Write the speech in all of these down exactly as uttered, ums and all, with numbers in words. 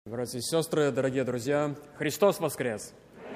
Братья и сестры, дорогие друзья, Христос воскрес!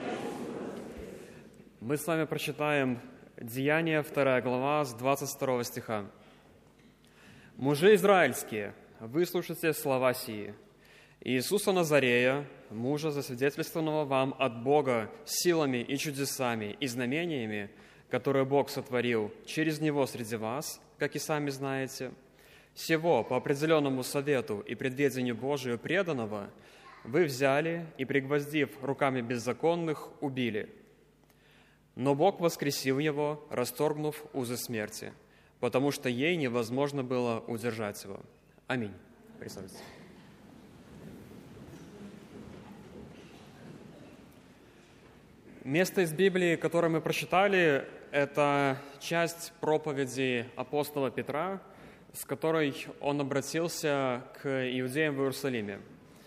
Мы с вами прочитаем Деяния, вторая глава, с двадцать второго стиха. «Мужи израильские, выслушайте слова сии. Иисуса Назарея, мужа, засвидетельствованного вам от Бога силами и чудесами и знамениями, которые Бог сотворил через Него среди вас, как и сами знаете, сего по определенному совету и предведению Божию преданного вы взяли и, пригвоздив руками беззаконных, убили. Но Бог воскресил его, расторгнув узы смерти, потому что ей невозможно было удержать его». Аминь. Присаживайтесь. Место из Библии, которое мы прочитали, это часть проповеди апостола Петра, с которой он обратился к иудеям в Иерусалиме.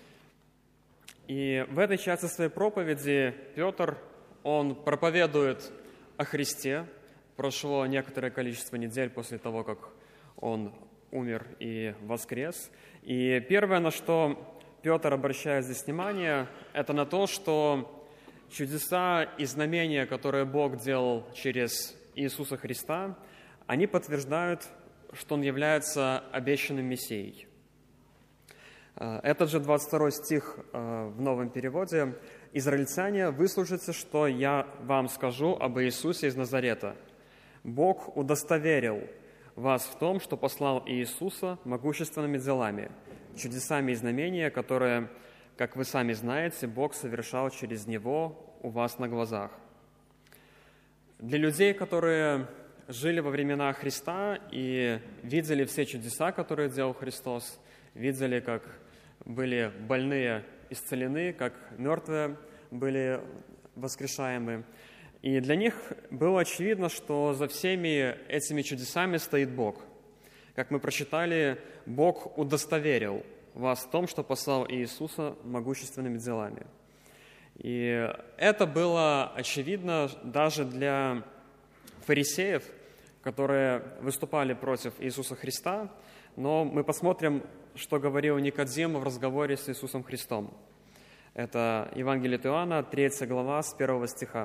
И в этой части своей проповеди Петр, он проповедует о Христе. Прошло некоторое количество недель после того, как он умер и воскрес. И первое, на что Петр обращает здесь внимание, это на то, что чудеса и знамения, которые Бог делал через Иисуса Христа, они подтверждают, что Он является обещанным Мессией. Этот же двадцать второй стих в новом переводе. «Израильтяне, выслушайте, что я вам скажу об Иисусе из Назарета. Бог удостоверил вас в том, что послал Иисуса могущественными делами, чудесами и знамения, которые, как вы сами знаете, Бог совершал через Него у вас на глазах». Для людей, которые жили во времена Христа и видели все чудеса, которые делал Христос, видели, как были больные исцелены, как мертвые были воскрешаемы. И для них было очевидно, что за всеми этими чудесами стоит Бог. Как мы прочитали, Бог удостоверил вас в том, что послал Иисуса могущественными делами. И это было очевидно даже для фарисеев, которые выступали против Иисуса Христа, но мы посмотрим, что говорил Никодим в разговоре с Иисусом Христом. Это Евангелие от Иоанна, третья глава, с первого стиха.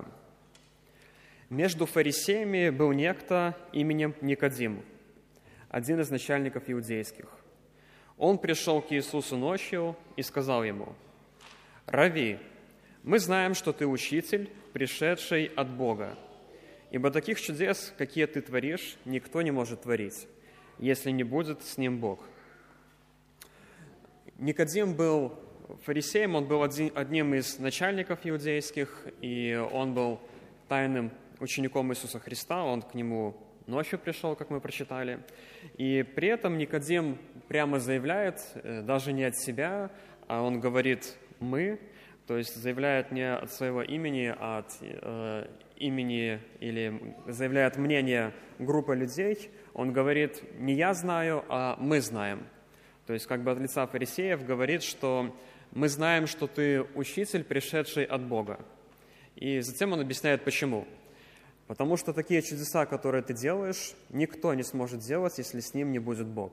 «Между фарисеями был некто именем Никодим, один из начальников иудейских. Он пришел к Иисусу ночью и сказал ему: „Рави, мы знаем, что ты учитель, пришедший от Бога, ибо таких чудес, какие ты творишь, никто не может творить, если не будет с ним Бог“». Никодим был фарисеем, он был один, одним из начальников иудейских, и он был тайным учеником Иисуса Христа, он к нему ночью пришел, как мы прочитали. И при этом Никодим прямо заявляет, даже не от себя, а он говорит «мы», то есть заявляет не от своего имени, а от э, имени или заявляет мнение группы людей. Он говорит не «я знаю», а «мы знаем». То есть как бы от лица фарисеев говорит, что мы знаем, что ты учитель, пришедший от Бога. И затем он объясняет, почему. Потому что такие чудеса, которые ты делаешь, никто не сможет делать, если с ним не будет Бог.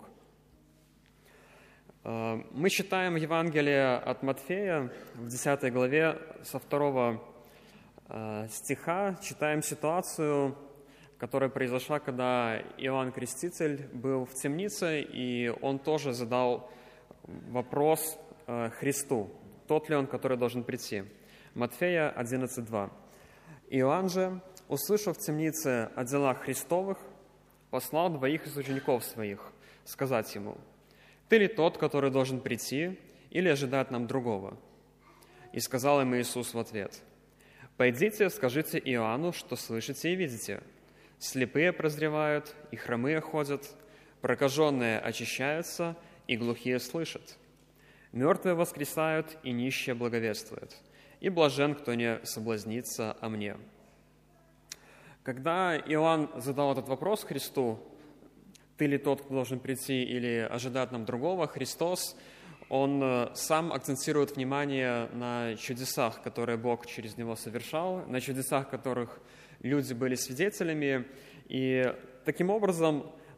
Мы читаем Евангелие от Матфея в десятой главе со второго стиха, читаем ситуацию, которая произошла, когда Иоанн Креститель был в темнице, и он тоже задал вопрос Христу, тот ли он, который должен прийти. Матфея одиннадцать два. «Иоанн же, услышав в темнице о делах Христовых, послал двоих из учеников своих сказать ему: „Ты ли тот, который должен прийти, или ожидать нам другого?“ И сказал им Иисус в ответ: „Пойдите, скажите Иоанну, что слышите и видите. Слепые прозревают, и хромые ходят, прокаженные очищаются, и глухие слышат. Мертвые воскресают, и нищие благовествуют. И блажен, кто не соблазнится о мне“». Когда Иоанн задал этот вопрос Христу, «Ты ли тот, кто должен прийти, или ожидать нам другого?», Христос, Он сам акцентирует внимание на чудесах, которые Бог через Него совершал, на чудесах, которых люди были свидетелями. И таким образом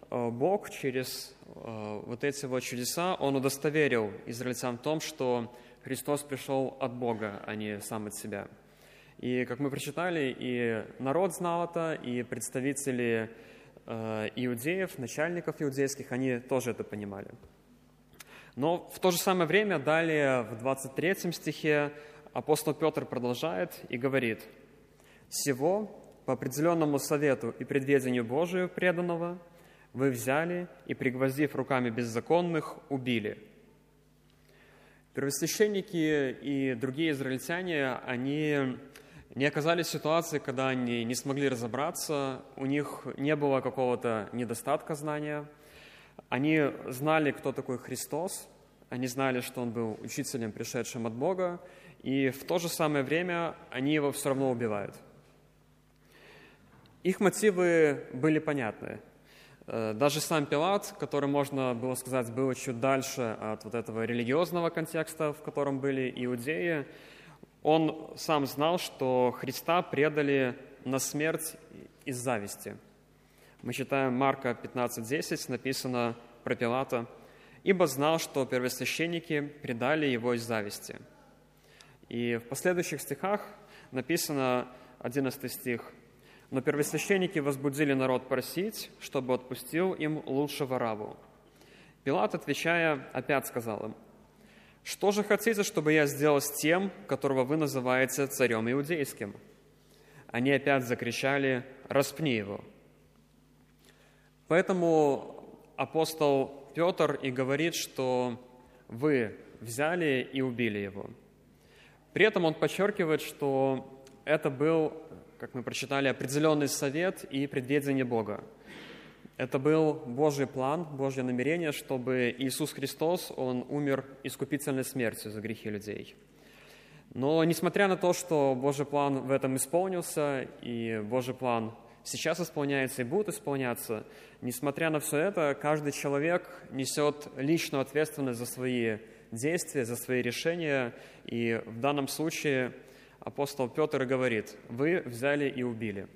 Бог через вот эти вот чудеса, Он удостоверил израильтян в том, что Христос пришел от Бога, а не сам от себя. И, как мы прочитали, и народ знал это, и представители э, иудеев, начальников иудейских, они тоже это понимали. Но в то же самое время, далее в двадцать третьем стихе, апостол Петр продолжает и говорит: «Сего по определенному совету и предведению Божию преданного вы взяли и, пригвоздив руками беззаконных, убили». Первосвященники и другие израильтяне, они не оказались в ситуации, когда они не смогли разобраться, у них не было какого-то недостатка знания. Они знали, кто такой Христос, они знали, что Он был учителем, пришедшим от Бога, и в то же самое время они Его все равно убивают. Их мотивы были понятны. Даже сам Пилат, который, можно было сказать, был чуть дальше от вот этого религиозного контекста, в котором были иудеи, он сам знал, что Христа предали на смерть из зависти. Мы читаем Марка пятнадцать десять, написано про Пилата: «Ибо знал, что первосвященники предали Его из зависти». И в последующих стихах написано, одиннадцатый стих: «Но первосвященники возбудили народ просить, чтобы отпустил им лучшего рабу. Пилат, отвечая, опять сказал им: что же хотите, чтобы я сделал с тем, которого вы называете царем иудейским? Они опять закричали: распни его». Поэтому апостол Петр и говорит, что вы взяли и убили его. При этом он подчеркивает, что это был, как мы прочитали, определенный совет и предвидение Бога. Это был Божий план, Божье намерение, чтобы Иисус Христос, Он умер искупительной смертью за грехи людей. Но несмотря на то, что Божий план в этом исполнился, и Божий план сейчас исполняется и будет исполняться, несмотря на все это, каждый человек несет личную ответственность за свои действия, за свои решения, и в данном случае апостол Петр и говорит: «Вы взяли и убили».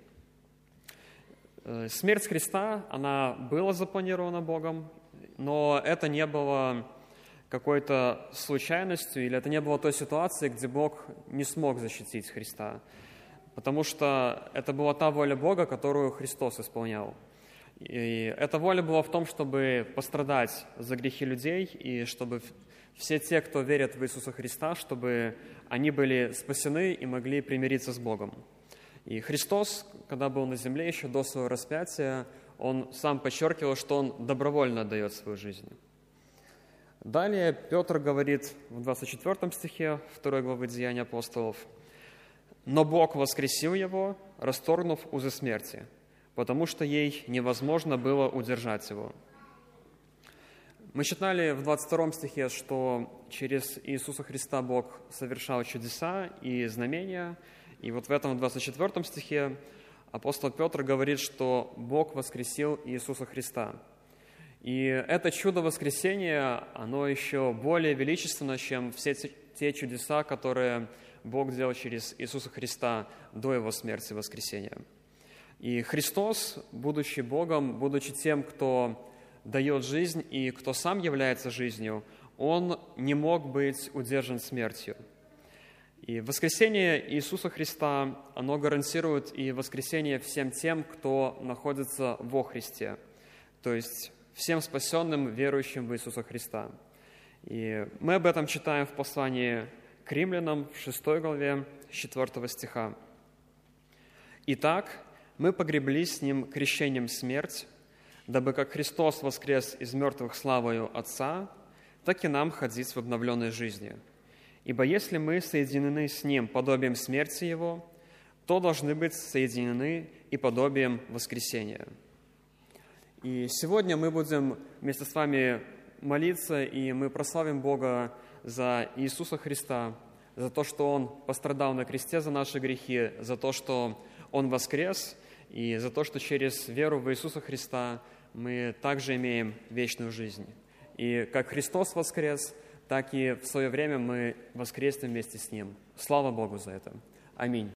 Смерть Христа, она была запланирована Богом, но это не было какой-то случайностью, или это не было той ситуацией, где Бог не смог защитить Христа, потому что это была та воля Бога, которую Христос исполнял. И эта воля была в том, чтобы пострадать за грехи людей, и чтобы все те, кто верят в Иисуса Христа, чтобы они были спасены и могли примириться с Богом. И Христос, когда был на земле еще до своего распятия, Он сам подчеркивал, что Он добровольно отдает свою жизнь. Далее Петр говорит в двадцать четвёртом стихе второй главы Деяний апостолов: «Но Бог воскресил Его, расторгнув узы смерти, потому что ей невозможно было удержать Его». Мы читали в двадцать втором стихе, что через Иисуса Христа Бог совершал чудеса и знамения. И вот в этом двадцать четвёртом стихе апостол Петр говорит, что Бог воскресил Иисуса Христа. И это чудо воскресения, оно еще более величественно, чем все те чудеса, которые Бог делал через Иисуса Христа до Его смерти и воскресения. И Христос, будучи Богом, будучи тем, кто дает жизнь и кто сам является жизнью, Он не мог быть удержан смертью. И воскресение Иисуса Христа, оно гарантирует и воскресение всем тем, кто находится во Христе, то есть всем спасенным, верующим в Иисуса Христа. И мы об этом читаем в послании к римлянам в шестой главе, с четвёртого стиха. «Итак, мы погребли с Ним крещением смерть, дабы как Христос воскрес из мертвых славою Отца, так и нам ходить в обновленной жизни. Ибо если мы соединены с Ним подобием смерти Его, то должны быть соединены и подобием воскресения». И сегодня мы будем вместе с вами молиться, и мы прославим Бога за Иисуса Христа, за то, что Он пострадал на кресте за наши грехи, за то, что Он воскрес, и за то, что через веру в Иисуса Христа мы также имеем вечную жизнь. И как Христос воскрес, так и в свое время мы воскреснем вместе с Ним. Слава Богу за это. Аминь.